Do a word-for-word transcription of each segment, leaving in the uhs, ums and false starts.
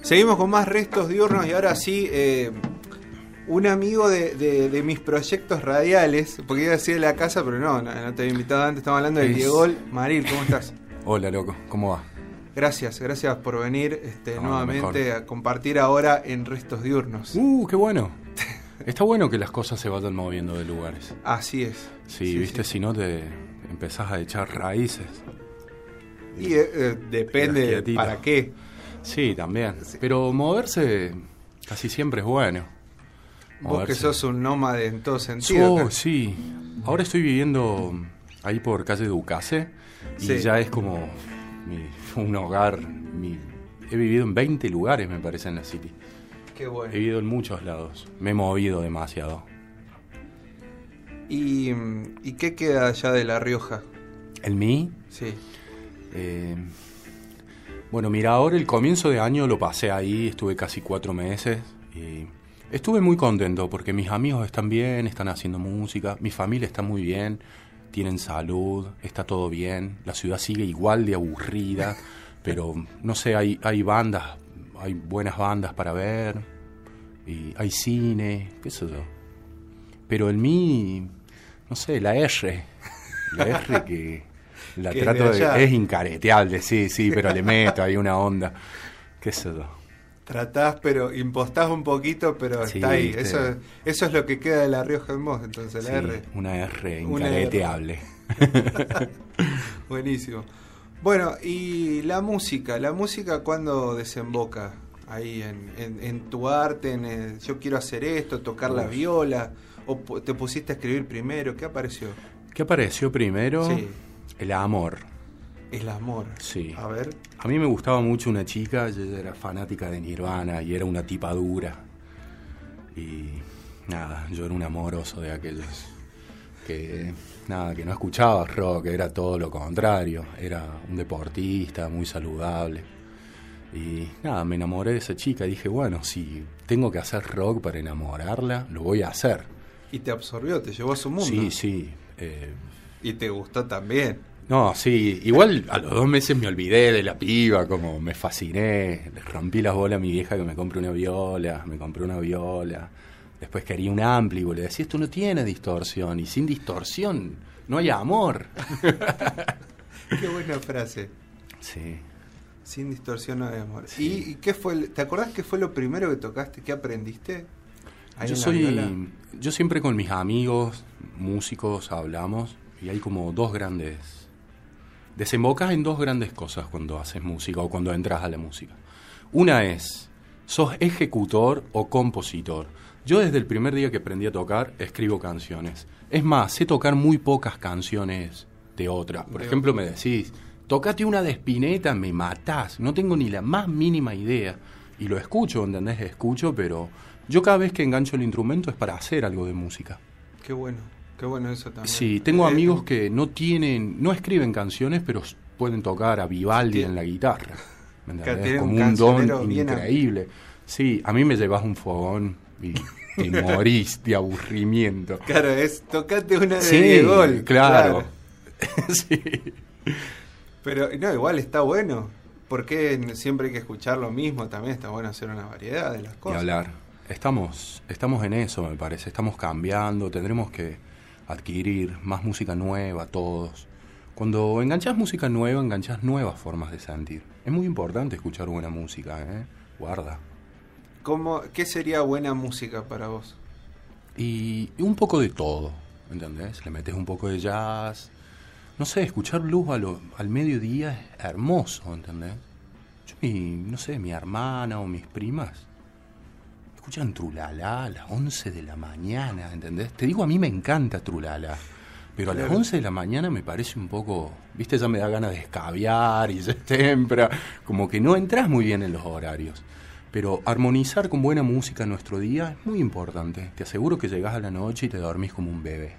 Seguimos con más restos diurnos y ahora sí, eh, un amigo de, de, de mis proyectos radiales, porque iba a decir de la casa, pero no, no, no te había invitado antes, estamos hablando de Diegol. Maril, ¿cómo estás? Hola, loco, ¿cómo va? Gracias, gracias por venir este, no, nuevamente a compartir ahora en Restos Diurnos. Uh, qué bueno. Está bueno que las cosas se vayan moviendo de lugares. Así es. Sí, sí viste, sí. Si no te empezás a echar raíces. Y eh, eh, depende de para qué. Sí, también. Sí. Pero moverse casi siempre es bueno. Vos moverse. Que sos un nómade en todo sentido. Oh, sí. Ahora estoy viviendo ahí por calle Ducase y sí. Ya es como mi, un hogar. Mi, he vivido en veinte lugares, me parece, en la City. Qué bueno. He vivido en muchos lados. Me he movido demasiado. ¿Y, y qué queda allá de La Rioja? ¿El mí? Sí. Eh, bueno, mira, ahora el comienzo de año lo pasé ahí, estuve casi cuatro meses y estuve muy contento porque mis amigos están bien, están haciendo música, mi familia está muy bien, tienen salud, está todo bien, la ciudad sigue igual de aburrida, pero no sé, hay, hay bandas, hay buenas bandas para ver, y hay cine, qué sé yo. Pero el mí, no sé, la R, la R que... La trato de, de es incareteable, sí, sí, pero le meto ahí una onda, qué sé yo. Tratás, pero impostás un poquito, pero sí, está ahí. Eso, eso es lo que queda de La Rioja en vos, entonces, la sí, R. Una R incareteable. Buenísimo. Bueno, y la música, ¿la música cuándo desemboca ahí en, en, en tu arte? En el, yo quiero hacer esto, tocar Uf. la viola, o te pusiste a escribir primero, ¿qué apareció? ¿Qué apareció primero? Sí. El amor. El amor. Sí. A ver. A mí me gustaba mucho una chica, yo era fanática de Nirvana y era una tipa dura. Y nada, yo era un amoroso de aquellos que nada, que no escuchaba rock, era todo lo contrario, era un deportista muy saludable. Y nada, me enamoré de esa chica y dije, bueno, si tengo que hacer rock para enamorarla, lo voy a hacer. Y te absorbió, te llevó a su mundo. Sí, sí. Eh, ¿Y te gustó también? No, sí, igual a los dos meses me olvidé de la piba, como me fasciné, le rompí las bolas a mi vieja que me compre una viola, me compré una viola, después quería un ampli, le decía, esto no tiene distorsión, y sin distorsión no hay amor. Qué buena frase. Sí. Sin distorsión no hay amor. Sí. ¿Y, y qué fue? ¿Te acordás qué fue lo primero que tocaste, qué aprendiste? Yo soy, yo siempre con mis amigos, músicos, hablamos, y hay como dos grandes... Desembocas en dos grandes cosas cuando haces música o cuando entras a la música. Una es, sos ejecutor o compositor. Yo desde el primer día que aprendí a tocar, escribo canciones. Es más, sé tocar muy pocas canciones de otras. Por de ejemplo, otra. Me decís, tocate una de Spinetta, me matás. No tengo ni la más mínima idea. Y lo escucho, ¿entendés? Escucho, pero yo cada vez que engancho el instrumento es para hacer algo de música. Qué bueno. Qué bueno eso también. Sí, tengo amigos que no tienen, no escriben canciones, pero pueden tocar a Vivaldi sí. en la guitarra. Es como un, un don increíble. Bien. Sí, a mí me llevas un fogón y te morís de aburrimiento. Claro, es tocate una de sí, Diegol. Claro. claro. sí. Pero no, igual está bueno. Porque siempre hay que escuchar lo mismo, también está bueno hacer una variedad de las cosas. Y hablar. Estamos, estamos en eso, me parece. Estamos cambiando, tendremos que adquirir más música nueva, todos. Cuando enganchás música nueva, enganchás nuevas formas de sentir. Es muy importante escuchar buena música, ¿eh? Guarda. ¿Cómo, ¿Qué sería buena música para vos? Y, y un poco de todo, ¿entendés? Le metes un poco de jazz. No sé, escuchar blues a lo, al mediodía es hermoso, ¿entendés? Yo, mi, no sé, mi hermana o mis primas escuchan Trulala a las once de la mañana, ¿entendés? Te digo, a mí me encanta Trulala, pero a las once de la mañana me parece un poco, viste, ya me da ganas de escabiar y ya es temprano, como que no entras muy bien en los horarios. Pero armonizar con buena música en nuestro día es muy importante. Te aseguro que llegás a la noche y te dormís como un bebé.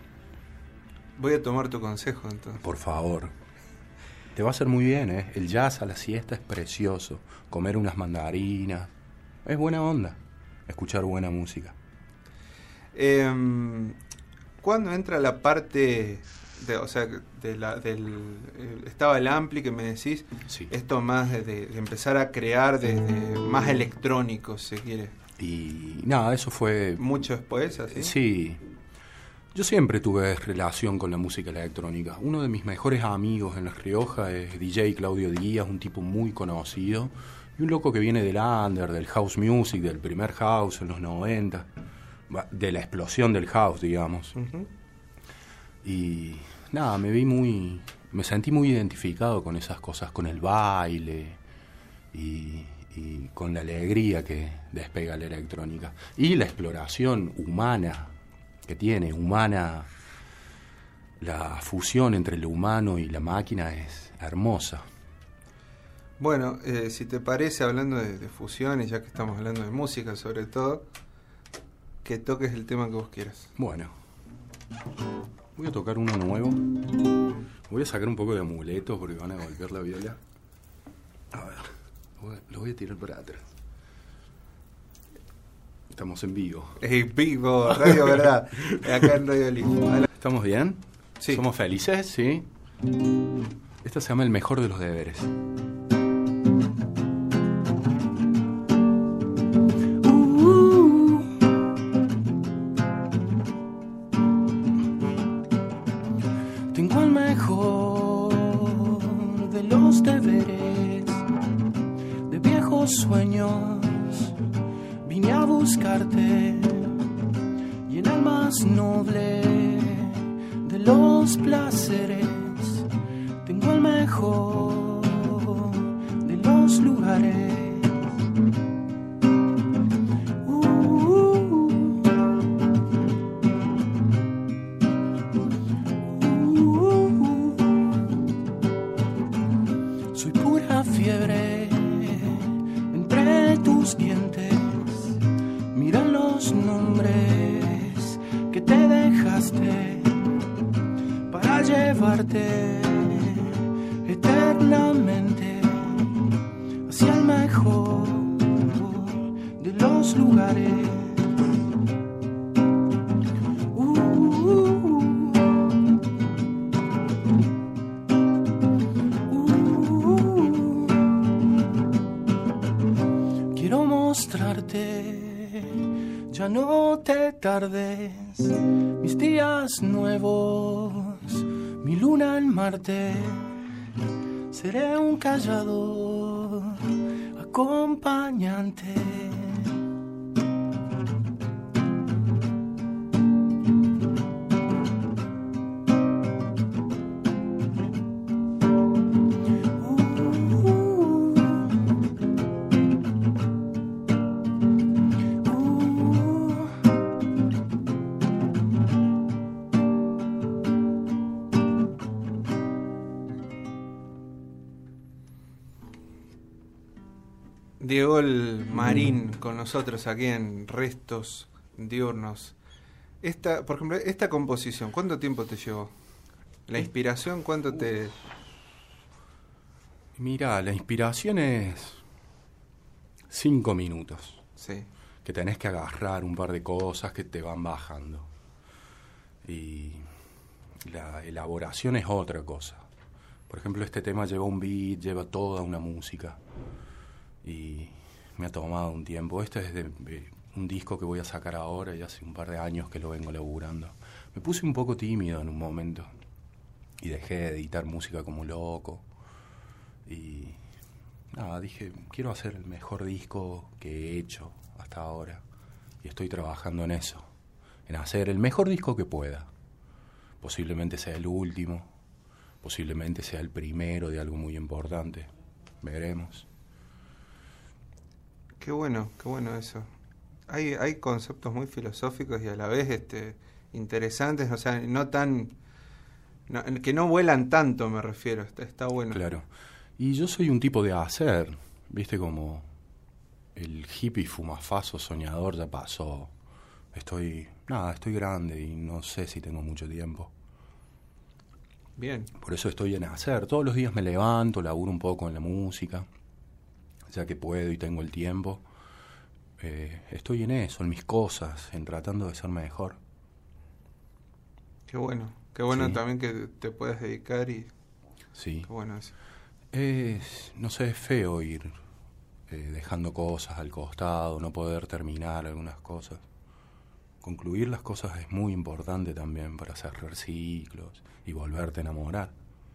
Voy a tomar tu consejo, entonces. Por favor. Te va a hacer muy bien, ¿eh? El jazz a la siesta es precioso. Comer unas mandarinas. Es buena onda. Escuchar buena música. Eh, ¿Cuándo entra la parte De, o sea, de la, del eh, estaba el ampli que me decís, Sí. esto más de, de, de empezar a crear desde más electrónico, si se quiere. Y nada, eso fue... Mucho después, así. Sí. Yo siempre tuve relación con la música electrónica. Uno de mis mejores amigos en La Rioja es D J Claudio Díaz, un tipo muy conocido. Y un loco que viene del under, del house music, del primer house en los noventa. De la explosión del house, digamos. Uh-huh. Y nada, me vi muy... Me sentí muy identificado con esas cosas, con el baile y, y con la alegría que despega la electrónica. Y la exploración humana que tiene, humana... La fusión entre lo humano y la máquina es hermosa. Bueno, eh, si te parece, hablando de, de fusiones, ya que estamos hablando de música sobre todo, que toques el tema que vos quieras. Bueno, voy a tocar uno nuevo. Voy a sacar un poco de amuletos porque van a golpear la viola. A ver, lo voy a, lo voy a tirar para atrás. Estamos en vivo. En vivo, Radio Verdad, acá en Radio Lijo. ¿Estamos bien? Sí. ¿Somos felices? Sí. Esta se llama El Mejor de los Deberes. Tengo el mejor de los deberes, de viejos sueños, vine a buscarte, y en el más noble de los placeres, tengo el mejor de los lugares. Para llevarte eternamente hacia el mejor de los lugares. Uh, uh, uh, uh. Quiero mostrarte, ya no te tardes, mis días nuevos, mi luna en Marte. Seré un callado acompañante. Diego el Marín con nosotros aquí en Restos Diurnos. Esta, por ejemplo, esta composición, ¿cuánto tiempo te llevó? ¿La inspiración cuánto te...? Mira, la inspiración es cinco minutos. Sí. Que tenés que agarrar un par de cosas que te van bajando. Y la elaboración es otra cosa. Por ejemplo, este tema lleva un beat, lleva toda una música. Y me ha tomado un tiempo. Este es de, de un disco que voy a sacar ahora y hace un par de años que lo vengo laburando. Me puse un poco tímido en un momento y dejé de editar música como loco. Y nada, dije, quiero hacer el mejor disco que he hecho hasta ahora. Y estoy trabajando en eso, en hacer el mejor disco que pueda. Posiblemente sea el último, posiblemente sea el primero de algo muy importante. Veremos. Qué bueno, qué bueno eso. Hay, hay conceptos muy filosóficos y a la vez este, interesantes, o sea, no tan... No, que no vuelan tanto, me refiero, está, está bueno. Claro. Y yo soy un tipo de hacer, viste, como el hippie fumafazo soñador ya pasó. Estoy, nada, estoy grande y no sé si tengo mucho tiempo. Bien. Por eso estoy en hacer. Todos los días me levanto, laburo un poco en la música, ya que puedo y tengo el tiempo. Eh, estoy en eso, en mis cosas, en tratando de ser mejor. Qué bueno, Qué bueno Sí. también que te puedas dedicar y... Sí. Qué bueno eso. Es, no sé, es feo ir eh, dejando cosas al costado, no poder terminar algunas cosas. Concluir las cosas es muy importante también para cerrar ciclos y volverte a enamorar.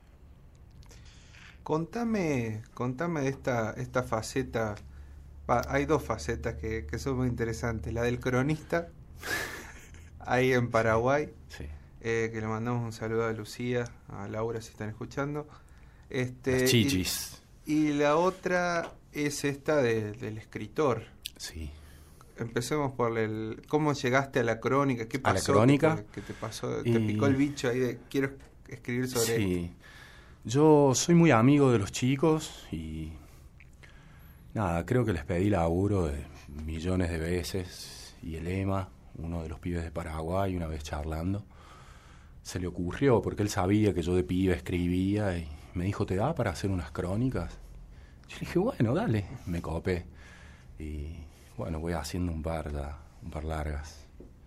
Contame, contame de esta, esta faceta. Pa- hay dos facetas que, que son muy interesantes. La del cronista, ahí en Paraguay, Sí. eh, que le mandamos un saludo a Lucía, a Laura si están escuchando. Este, Las chichis. Y, y la otra es esta de, del escritor. Sí. Empecemos por el... ¿Cómo llegaste a la crónica? ¿Qué ¿A pasó? la crónica? ¿Qué te, qué te pasó? Y- ¿Te picó el bicho ahí de quiero escribir sobre esto? Sí. Yo soy muy amigo de los chicos y nada, creo que les pedí laburo de millones de veces y el Ema, uno de los pibes de Paraguay, una vez charlando, se le ocurrió porque él sabía que yo de pibe escribía y me dijo, ¿te da para hacer unas crónicas? Yo le dije, bueno, dale, me copé y bueno, voy haciendo un par ya, un par largas.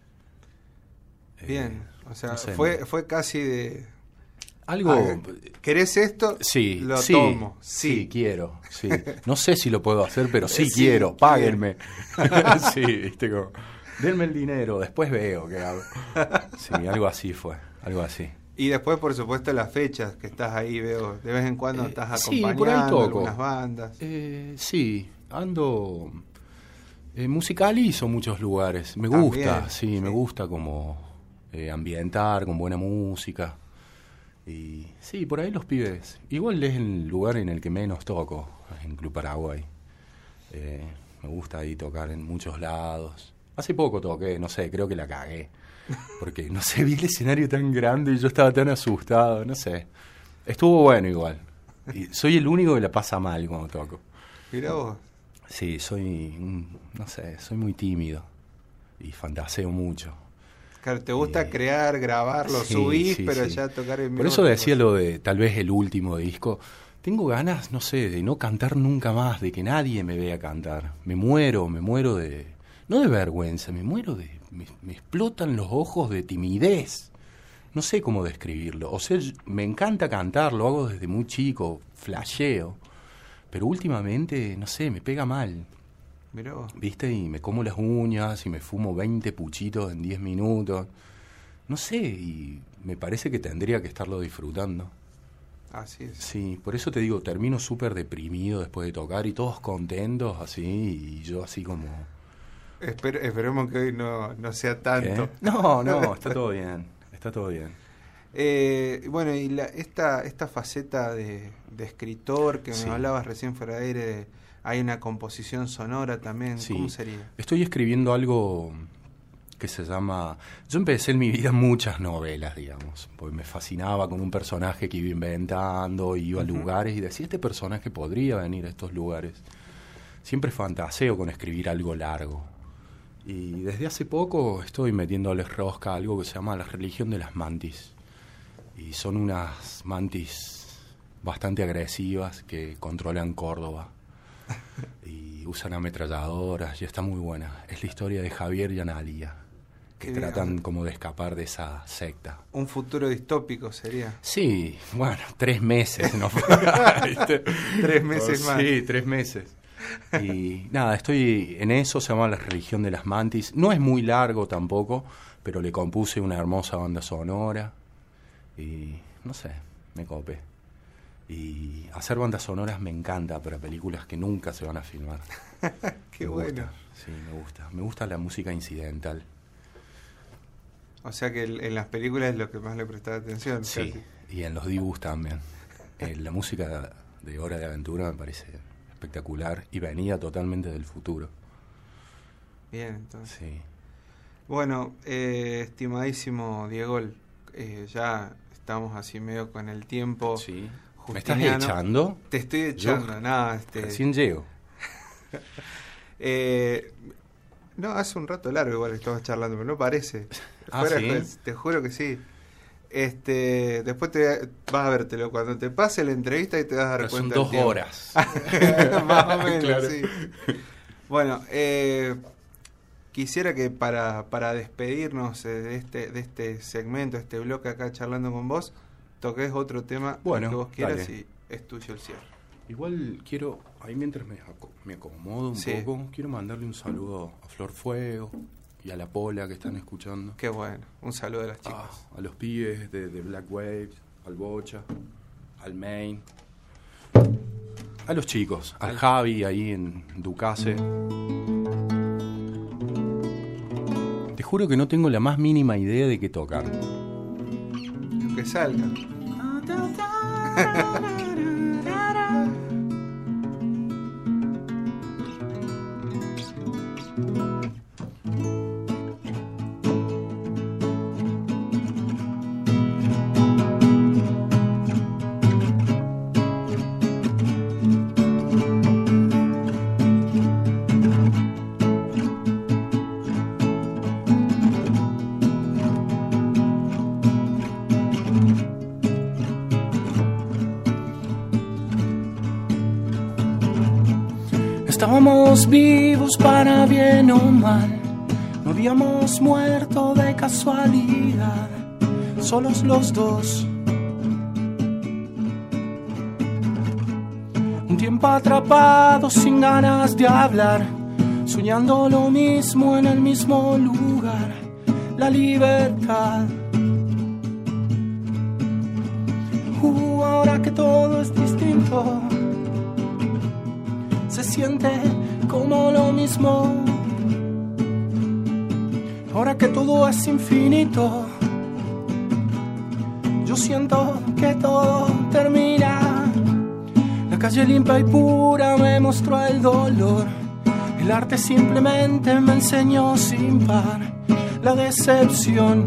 Bien, Eh, o sea, no sé, fue, no- fue casi de... algo... Ah, ¿querés esto? Sí, Lo sí, tomo. sí, Sí. quiero. Sí. No sé si lo puedo hacer, pero sí, Sí, quiero, páguenme. Sí, viste, como, denme el dinero, después veo qué hago. Sí, algo así fue, algo así. Y después, por supuesto, las fechas que estás ahí, veo, de vez en cuando Eh, estás sí, acompañando por ahí toco. algunas bandas. Eh, sí, ando... Eh, musicalizo muchos lugares, me También, gusta, sí, sí. me gusta como eh, ambientar con buena música. Y sí, por ahí los pibes. Igual es el lugar en el que menos toco, en Club Paraguay. Eh, me gusta ahí tocar en muchos lados. Hace poco toqué, no sé, creo que la cagué. Porque, no sé, vi el escenario tan grande y yo estaba tan asustado, no sé. Estuvo bueno igual. Y soy el único que la pasa mal cuando toco. Mirá vos. Sí, soy, un- no sé, soy muy tímido. Y fantaseo mucho. Claro, te gusta Y- crear, grabarlo, Sí, subís, sí, pero sí. ya tocar en vivo. Por eso otra decía cosa. lo de tal vez el último disco. Tengo ganas, no sé, de no cantar nunca más, de que nadie me vea cantar. Me muero, me muero de... No de vergüenza, me muero de... Me, me explotan los ojos de timidez. No sé cómo describirlo. O sea, yo- me encanta cantar, lo hago desde muy chico, flasheo. Pero últimamente, no sé, me pega mal. Mirá vos. ¿Viste? Y me como las uñas y me fumo veinte puchitos en diez minutos. No sé, y me parece que tendría que estarlo disfrutando. Así es. Sí, por eso te digo, termino súper deprimido después de tocar y todos contentos así, y yo así como... Esper- esperemos que hoy no, no sea tanto. ¿Qué? No, no, está todo bien, está todo bien. Eh, bueno, y la, esta, esta faceta de, de escritor que Sí. me hablabas recién fuera de aire, de- hay una composición sonora también, Sí. ¿cómo sería? Estoy escribiendo algo que se llama... Yo empecé en mi vida muchas novelas, digamos, porque me fascinaba con un personaje que iba inventando, iba a Ujú. lugares y decía, este personaje podría venir a estos lugares. Siempre fantaseo con escribir algo largo. Y desde hace poco estoy metiéndoles rosca a algo que se llama la religión de las mantis. Y son unas mantis bastante agresivas que controlan Córdoba. Y usan ametralladoras y está muy buena. Es la historia de Javier y Analia, que Qué bien. tratan como de escapar de esa secta. Un futuro distópico sería. Sí, bueno, tres meses, ¿no? ¿Viste? Tres meses Oh, más. Sí, tres meses. Y nada, estoy en eso, se llama La religión de las mantis. No es muy largo tampoco, pero le compuse una hermosa banda sonora. Y no sé, me copé. Y hacer bandas sonoras me encanta para películas que nunca se van a filmar. Qué Me bueno. gusta, sí, me gusta. Me gusta la música incidental. O sea que el- en las películas es lo que más le prestaba atención. Sí, casi. y en los dibujos también. Eh, la música de Hora de Aventura me parece espectacular y venía totalmente del futuro. Bien, entonces. Sí. Bueno, eh, estimadísimo Diego, eh, ya estamos así medio con el tiempo. Sí. ¿Me estás justiniano. echando? Te estoy echando, Yo nada, este... Recién llego. Eh, no, hace un rato largo igual estamos charlando, pero no parece. Ah, Fuera ¿sí? de juez, te juro que sí. Este, después te vas a vértelo cuando te pase la entrevista y te vas a dar Pero son cuenta. del dos tiempo. horas. Más o menos, Claro. sí. Bueno, eh, quisiera que para, para despedirnos de este, de este segmento, este bloque acá charlando con vos, toques otro tema bueno, que vos quieras dale. y es tuyo el cierre. Igual quiero, ahí mientras me, aco- me acomodo un Sí. poco, quiero mandarle un saludo a Flor Fuego y a la Pola que están escuchando. Qué bueno, un saludo a las chicas. Ah, a los pibes de, de Black Waves, al Bocha, al Main, a los chicos, al Javi ahí en Ducase. Te juro que no tengo la más mínima idea de qué tocar. Lo que salga. Estábamos vivos para bien o mal, no habíamos muerto de casualidad, solos los dos. Un tiempo atrapados sin ganas de hablar, soñando lo mismo en el mismo lugar, la libertad. Uh, ahora que todo es distinto, se siente como lo mismo. Ahora que todo es infinito, yo siento que todo termina. La calle limpia y pura me mostró el dolor. El arte simplemente me enseñó sin par la decepción.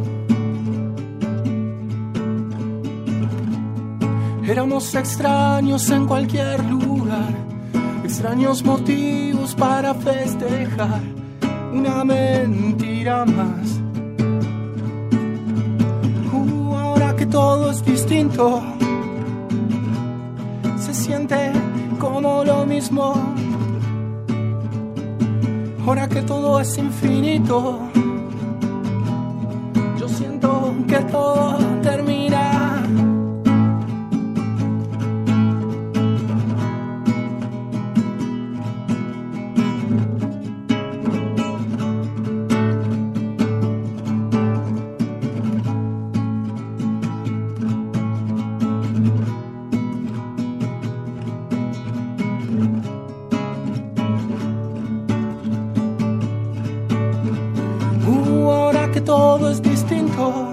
Éramos extraños en cualquier lugar, extraños motivos para festejar una mentira más. Uh, ahora que todo es distinto, se siente como lo mismo. Ahora que todo es infinito, yo siento que todo termina. Todo es distinto,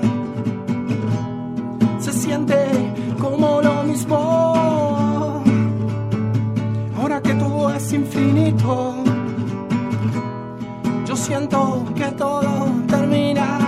se siente como lo mismo. Ahora que todo es infinito, yo siento que todo termina.